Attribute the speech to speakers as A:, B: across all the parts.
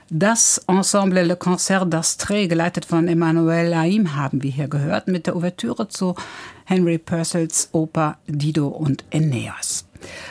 A: Das Ensemble Le Concert d'Astrée, geleitet von Emmanuel Laim, haben wir hier gehört, mit der Ouvertüre zu Henry Purcells Oper Dido und Aeneas.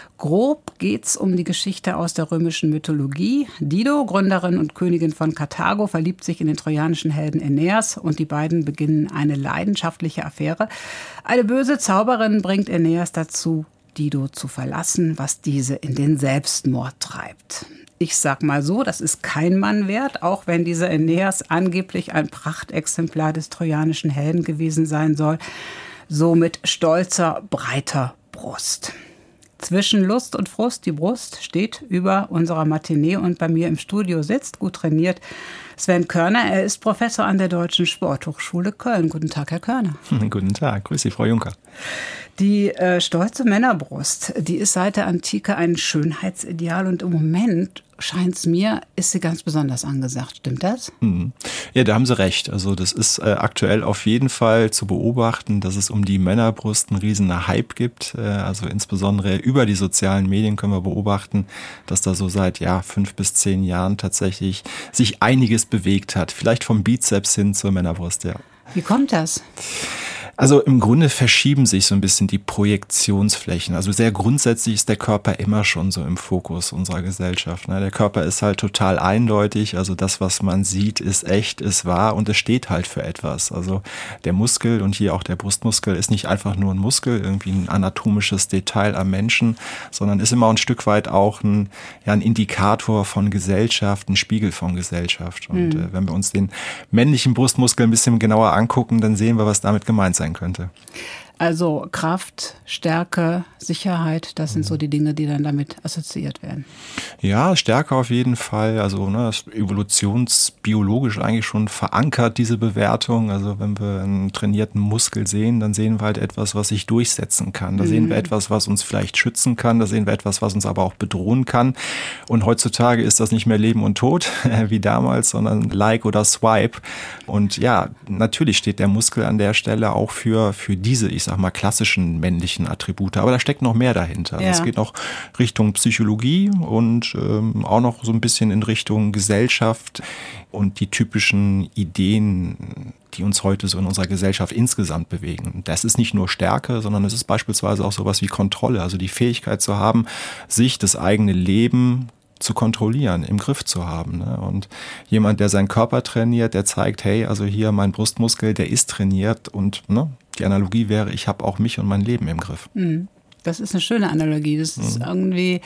A: Grob geht's um die Geschichte aus der römischen Mythologie. Dido, Gründerin und Königin von Karthago, verliebt sich in den trojanischen Helden Aeneas und die beiden beginnen eine leidenschaftliche Affäre. Eine böse Zauberin bringt Aeneas dazu, Dido zu verlassen, was diese in den Selbstmord treibt. Ich sag mal so, das ist kein Mann wert, auch wenn dieser Aeneas angeblich ein Prachtexemplar des trojanischen Helden gewesen sein soll, so mit stolzer, breiter Brust. Zwischen Lust und Frust, die Brust steht über unserer Matinee und bei mir im Studio sitzt, gut trainiert, Sven Körner. Er ist Professor an der Deutschen Sporthochschule Köln. Guten Tag, Herr Körner.
B: Guten Tag, grüß Sie, Frau Juncker.
A: Die stolze Männerbrust, die ist seit der Antike ein Schönheitsideal und im Moment, scheint es mir, ist sie ganz besonders angesagt. Stimmt das?
B: Ja, da haben Sie recht. Also das ist aktuell auf jeden Fall zu beobachten, dass es um die Männerbrust einen riesen Hype gibt. Also insbesondere über die sozialen Medien können wir beobachten, dass da so seit 5 bis 10 Jahren tatsächlich sich einiges bewegt hat. Vielleicht vom Bizeps hin zur Männerbrust, ja.
A: Wie kommt das?
B: Also im Grunde verschieben sich so ein bisschen die Projektionsflächen. Also sehr grundsätzlich ist der Körper immer schon so im Fokus unserer Gesellschaft. Der Körper ist halt total eindeutig. Also das, was man sieht, ist echt, ist wahr und es steht halt für etwas. Also der Muskel und hier auch der Brustmuskel ist nicht einfach nur ein Muskel, irgendwie ein anatomisches Detail am Menschen, sondern ist immer ein Stück weit auch ein Indikator von Gesellschaft, ein Spiegel von Gesellschaft. Und wenn wir uns den männlichen Brustmuskel ein bisschen genauer angucken, dann sehen wir, was damit gemeint sein könnte.
A: Also Kraft, Stärke, Sicherheit, das sind so die Dinge, die dann damit assoziiert werden.
B: Ja, Stärke auf jeden Fall. Also das ist evolutionsbiologisch eigentlich schon verankert, diese Bewertung. Also wenn wir einen trainierten Muskel sehen, dann sehen wir halt etwas, was sich durchsetzen kann. Da sehen wir etwas, was uns vielleicht schützen kann. Da sehen wir etwas, was uns aber auch bedrohen kann. Und heutzutage ist das nicht mehr Leben und Tod wie damals, sondern Like oder Swipe. Und ja, natürlich steht der Muskel an der Stelle auch für diese, ich sag mal, klassischen männlichen Attribute. Aber da steckt noch mehr dahinter.
A: Ja.
B: Es geht noch Richtung Psychologie und auch noch so ein bisschen in Richtung Gesellschaft und die typischen Ideen, die uns heute so in unserer Gesellschaft insgesamt bewegen. Das ist nicht nur Stärke, sondern es ist beispielsweise auch sowas wie Kontrolle, also die Fähigkeit zu haben, sich das eigene Leben zu kontrollieren, im Griff zu haben. Und jemand, der seinen Körper trainiert, der zeigt, hey, also hier mein Brustmuskel, der ist trainiert und die Analogie wäre, ich habe auch mich und mein Leben im Griff.
A: Das ist eine schöne Analogie. Das ist irgendwie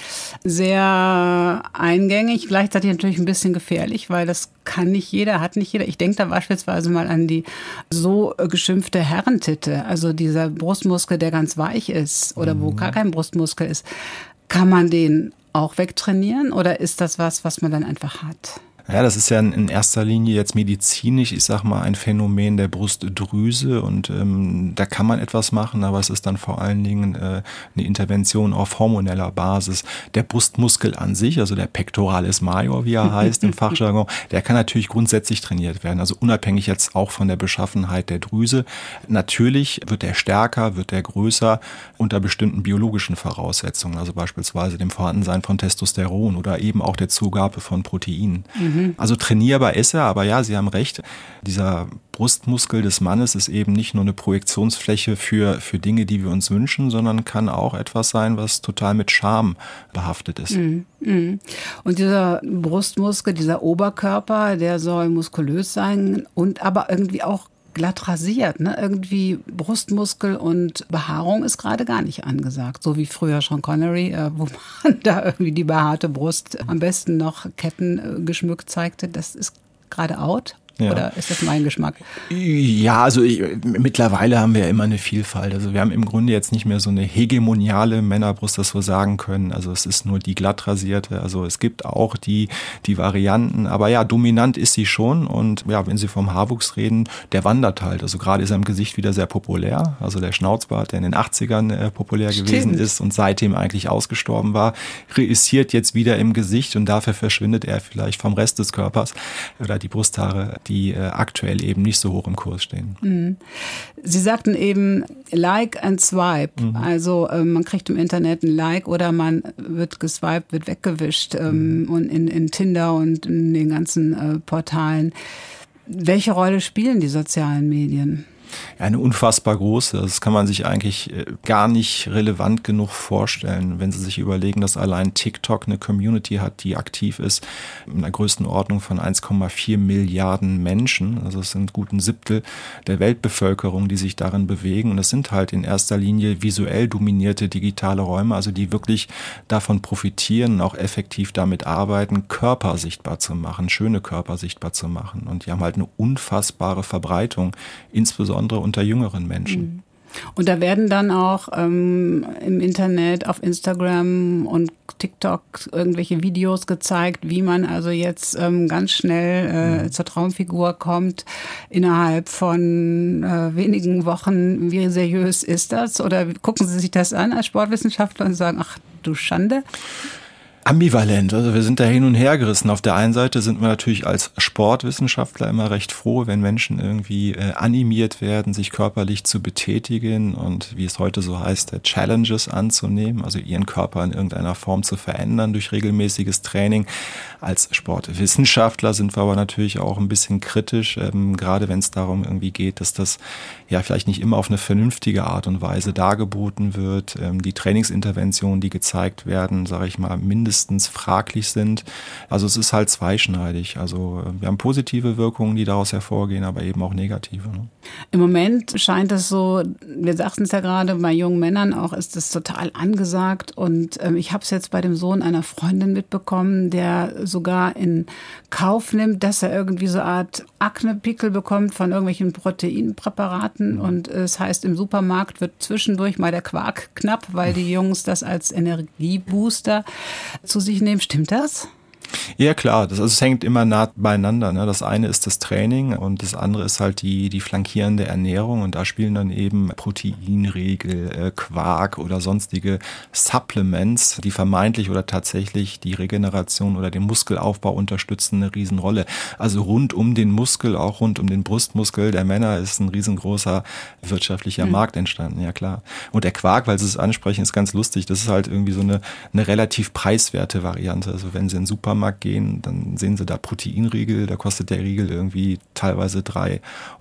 A: sehr eingängig, gleichzeitig natürlich ein bisschen gefährlich, weil das kann nicht jeder, hat nicht jeder. Ich denke da beispielsweise mal an die so geschimpfte Herrentitte, also dieser Brustmuskel, der ganz weich ist oder wo gar kein Brustmuskel ist. Kann man den auch wegtrainieren oder ist das was man dann einfach hat?
B: Ja, das ist ja in erster Linie jetzt medizinisch, ich sag mal, ein Phänomen der Brustdrüse und da kann man etwas machen, aber es ist dann vor allen Dingen eine Intervention auf hormoneller Basis. Der Brustmuskel an sich, also der Pectoralis major, wie er heißt im Fachjargon, der kann natürlich grundsätzlich trainiert werden, also unabhängig jetzt auch von der Beschaffenheit der Drüse. Natürlich wird der stärker, wird der größer unter bestimmten biologischen Voraussetzungen, also beispielsweise dem Vorhandensein von Testosteron oder eben auch der Zugabe von Proteinen. Also trainierbar ist er, aber ja, Sie haben recht, dieser Brustmuskel des Mannes ist eben nicht nur eine Projektionsfläche für Dinge, die wir uns wünschen, sondern kann auch etwas sein, was total mit Scham behaftet ist.
A: Und dieser Brustmuskel, dieser Oberkörper, der soll muskulös sein und aber irgendwie auch glatt rasiert, ne? Irgendwie Brustmuskel und Behaarung ist gerade gar nicht angesagt. So wie früher Sean Connery, wo man da irgendwie die behaarte Brust am besten noch Ketten geschmückt zeigte. Das ist gerade out. Ja. Oder ist das mein Geschmack?
B: Ja, also mittlerweile haben wir ja immer eine Vielfalt. Also wir haben im Grunde jetzt nicht mehr so eine hegemoniale Männerbrust, dass wir sagen können. Also es ist nur die glatt rasierte. Also es gibt auch die Varianten. Aber ja, dominant ist sie schon. Und ja, wenn Sie vom Haarwuchs reden, der wandert halt. Also gerade ist er im Gesicht wieder sehr populär. Also der Schnauzbart, der in den 80ern populär gewesen ist und seitdem eigentlich ausgestorben war, reüssiert jetzt wieder im Gesicht und dafür verschwindet er vielleicht vom Rest des Körpers oder die Brusthaare, die aktuell eben nicht so hoch im Kurs stehen.
A: Mhm. Sie sagten eben Like and Swipe. Also man kriegt im Internet ein Like oder man wird geswiped, wird weggewischt und in Tinder und in den ganzen Portalen. Welche Rolle spielen die sozialen Medien?
B: Eine unfassbar große. Das kann man sich eigentlich gar nicht relevant genug vorstellen, wenn Sie sich überlegen, dass allein TikTok eine Community hat, die aktiv ist, in einer Größenordnung von 1,4 Milliarden Menschen. Also es sind gut ein Siebtel der Weltbevölkerung, die sich darin bewegen. Und es sind halt in erster Linie visuell dominierte digitale Räume, also die wirklich davon profitieren und auch effektiv damit arbeiten, Körper sichtbar zu machen, schöne Körper sichtbar zu machen. Und die haben halt eine unfassbare Verbreitung, insbesondere unter jüngeren Menschen.
A: Und da werden dann auch im Internet, auf Instagram und TikTok irgendwelche Videos gezeigt, wie man also jetzt ganz schnell zur Traumfigur kommt innerhalb von wenigen Wochen. Wie seriös ist das? Oder gucken Sie sich das an als Sportwissenschaftler und sagen, ach du Schande?
B: Ambivalent, also wir sind da hin und her gerissen. Auf der einen Seite sind wir natürlich als Sportwissenschaftler immer recht froh, wenn Menschen irgendwie animiert werden, sich körperlich zu betätigen und, wie es heute so heißt, Challenges anzunehmen, also ihren Körper in irgendeiner Form zu verändern durch regelmäßiges Training. Als Sportwissenschaftler sind wir aber natürlich auch ein bisschen kritisch, gerade wenn es darum irgendwie geht, dass das ja vielleicht nicht immer auf eine vernünftige Art und Weise dargeboten wird. Die Trainingsinterventionen, die gezeigt werden, sage ich mal, mindestens fraglich sind. Also es ist halt zweischneidig. Also wir haben positive Wirkungen, die daraus hervorgehen, aber eben auch negative. Ne?
A: Im Moment scheint es so, wir sagten es ja gerade, bei jungen Männern auch ist es total angesagt. Und ich habe es jetzt bei dem Sohn einer Freundin mitbekommen, der sogar in Kauf nimmt, dass er irgendwie so eine Art Aknepickel bekommt von irgendwelchen Proteinpräparaten. Und es heißt, im Supermarkt wird zwischendurch mal der Quark knapp, weil die Jungs das als Energiebooster zu sich nehmen. Stimmt das?
B: Ja klar, es hängt immer nah beieinander. Ne? Das eine ist das Training und das andere ist halt die flankierende Ernährung und da spielen dann eben Proteinriegel, Quark oder sonstige Supplements, die vermeintlich oder tatsächlich die Regeneration oder den Muskelaufbau unterstützen, eine Riesenrolle. Also rund um den Muskel, auch rund um den Brustmuskel der Männer ist ein riesengroßer wirtschaftlicher Markt entstanden, ja klar. Und der Quark, weil Sie es ansprechen, ist ganz lustig. Das ist halt irgendwie so eine relativ preiswerte Variante. Also wenn Sie in den Supermarkt gehen, dann sehen Sie da Proteinriegel, da kostet der Riegel irgendwie teilweise 3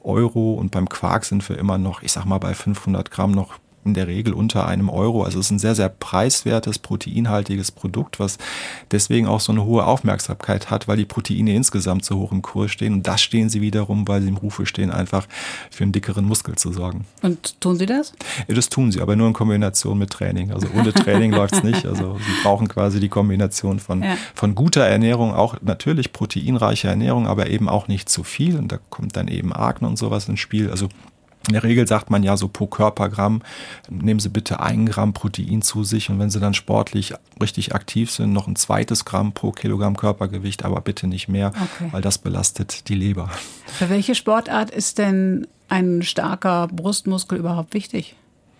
B: € und beim Quark sind wir immer noch, ich sag mal bei 500 Gramm noch in der Regel unter €1. Also es ist ein sehr, sehr preiswertes, proteinhaltiges Produkt, was deswegen auch so eine hohe Aufmerksamkeit hat, weil die Proteine insgesamt so hoch im Kurs stehen. Und das stehen sie wiederum, weil sie im Rufe stehen, einfach für einen dickeren Muskel zu sorgen.
A: Und tun Sie das?
B: Ja, das tun sie, aber nur in Kombination mit Training. Also ohne Training läuft es nicht. Also sie brauchen quasi die Kombination von guter Ernährung, auch natürlich proteinreicher Ernährung, aber eben auch nicht zu viel. Und da kommt dann eben Akne und sowas ins Spiel. Also in der Regel sagt man ja so pro Körpergramm, nehmen Sie bitte 1 Gramm Protein zu sich und wenn Sie dann sportlich richtig aktiv sind, noch ein 2. Gramm pro Kilogramm Körpergewicht, aber bitte nicht mehr, weil das belastet die Leber.
A: Für welche Sportart ist denn ein starker Brustmuskel überhaupt wichtig?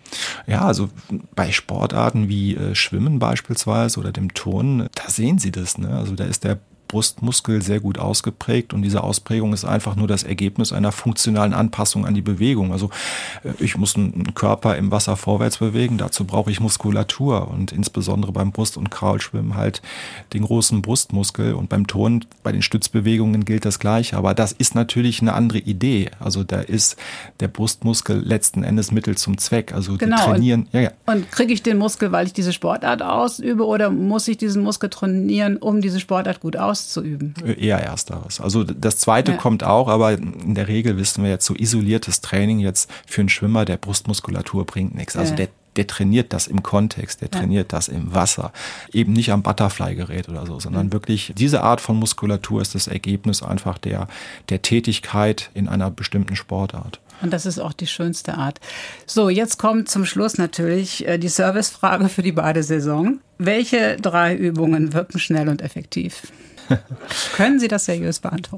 B: Ja, also bei Sportarten wie Schwimmen beispielsweise oder dem Turnen, da sehen Sie das, ne? Also da ist der Brustmuskel sehr gut ausgeprägt und diese Ausprägung ist einfach nur das Ergebnis einer funktionalen Anpassung an die Bewegung. Also ich muss einen Körper im Wasser vorwärts bewegen, dazu brauche ich Muskulatur und insbesondere beim Brust- und Kraulschwimmen halt den großen Brustmuskel und beim Turnen, bei den Stützbewegungen gilt das Gleiche, aber das ist natürlich eine andere Idee. Also da ist der Brustmuskel letzten Endes Mittel zum Zweck. Also die trainieren.
A: Und kriege ich den Muskel, weil ich diese Sportart ausübe oder muss ich diesen Muskel trainieren, um diese Sportart gut auszuüben?
B: Eher ersteres. Also das Zweite kommt auch, aber in der Regel wissen wir jetzt, so isoliertes Training jetzt für einen Schwimmer der Brustmuskulatur bringt nichts. Also der trainiert das im Kontext, der trainiert das im Wasser. Eben nicht am Butterfly-Gerät oder so, sondern wirklich diese Art von Muskulatur ist das Ergebnis einfach der Tätigkeit in einer bestimmten Sportart.
A: Und das ist auch die schönste Art. So, jetzt kommt zum Schluss natürlich die Servicefrage für die Badesaison. Welche 3 Übungen wirken schnell und effektiv? Können Sie das seriös beantworten?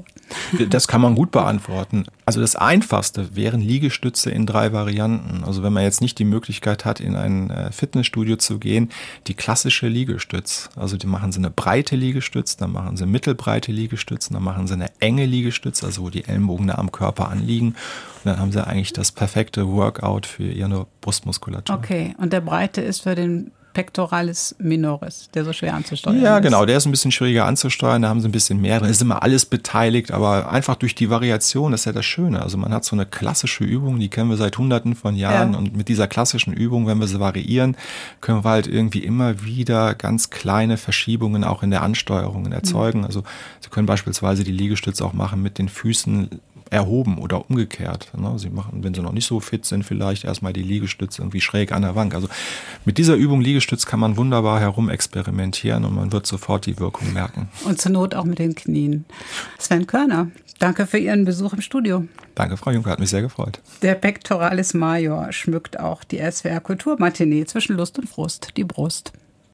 B: Das kann man gut beantworten. Also das Einfachste wären Liegestütze in 3 Varianten. Also wenn man jetzt nicht die Möglichkeit hat, in ein Fitnessstudio zu gehen, die klassische Liegestütz. Also die machen sie eine breite Liegestütz, dann machen sie mittelbreite Liegestütze, dann machen sie eine enge Liegestütz, also wo die Ellenbogen nah am Körper anliegen. Und dann haben sie eigentlich das perfekte Workout für ihre Brustmuskulatur.
A: Okay, und der breite ist für den Pectoralis minoris, der so schwer anzusteuern ist.
B: Ja, genau, der ist ein bisschen schwieriger anzusteuern, da haben sie ein bisschen mehr, da ist immer alles beteiligt, aber einfach durch die Variation, das ist ja das Schöne. Also man hat so eine klassische Übung, die kennen wir seit Hunderten von Jahren und mit dieser klassischen Übung, wenn wir sie variieren, können wir halt irgendwie immer wieder ganz kleine Verschiebungen auch in der Ansteuerung erzeugen. Also Sie können beispielsweise die Liegestütze auch machen mit den Füßen erhoben oder umgekehrt. Sie machen, wenn sie noch nicht so fit sind, vielleicht erstmal die Liegestütze irgendwie schräg an der Wand. Also mit dieser Übung Liegestütz kann man wunderbar herumexperimentieren und man wird sofort die Wirkung merken.
A: Und zur Not auch mit den Knien. Sven Körner, danke für Ihren Besuch im Studio.
B: Danke, Frau Juncker, hat mich sehr gefreut.
A: Der Pectoralis Major schmückt auch die SWR Kulturmatinee zwischen Lust und Frust, die Brust.